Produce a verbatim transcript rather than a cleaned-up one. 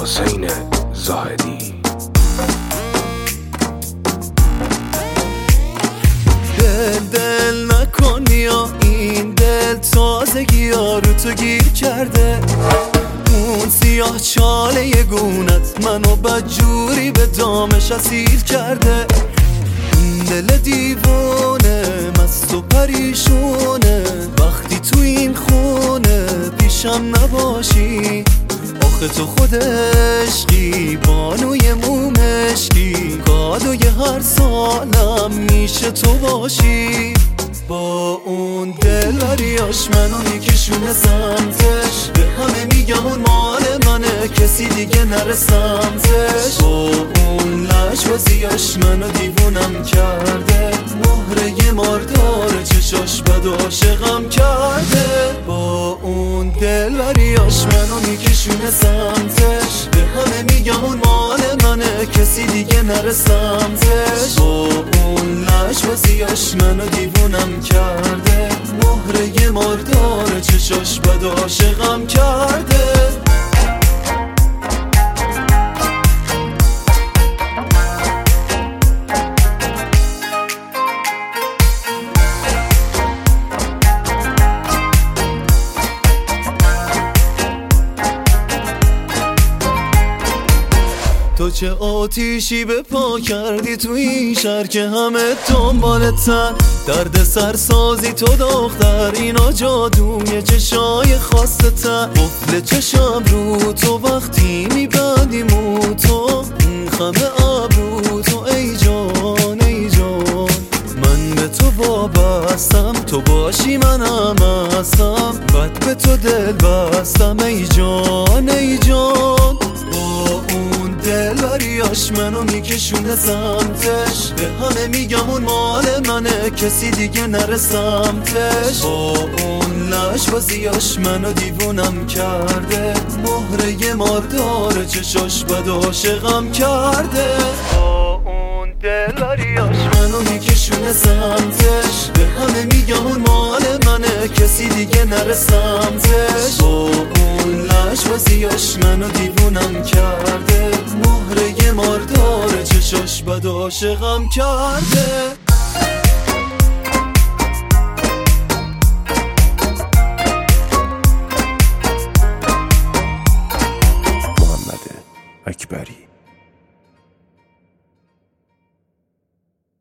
حسین زاهدی. دل دل نکن یا این دل تازگی ها رو تو گیر کرده. اون سیاه چاله گونت منو بدجوری به دامش اسیر کرده. این دل دیوونه مست و پریشونه وقتی تو این خونه پیشم نباشی. آخه تو خود عشقی بانوی مومشکی کادوی هر سالم میشه تو باشی. با اون دلبریاش منو میکشونه سمتش به همه میگم اون مال منه کسی دیگه نره سمتش. با اون لجبازیاش منو دیوونم کرده مهره ماردار چشاش بد عاشقم کرده. با اون دلبریاش منو میکشونه سمتش به همه میگم اون مال منه کسی دیگه نره سمتش. با اون لجبازیاش منو دیوونم کرده مهره ماردار چشاش بد عاشقم کرده. تو چه آتیشی به پا کردی تو این شهر که همه دنبالتن. درد سرسازی تو دختر اینا جادوی چشای خواستتن. قفل چشم رو تو وقتی میبندی مو تو این خمه ابرو تو ای جان ای جان. من به تو وابستم تو باشی منم هستم بد به تو دل بستم ای جان ای جان. دلبریاش منو میکشونه سمتش به همه میگم اون مال منه کسی دیگه نره سمتش. با اون لجبازیاش منو دیوونم کرده مهره ماردار چشاش بد عاشقم کرده. با اون دلبریاش منو میکشونه سمتش به همه میگم اون مال منه کسی دیگه نره سمتش. با اون لجبازیاش منو دیوونم کرده مهره ماردار چشاش بد عاشقم کرده.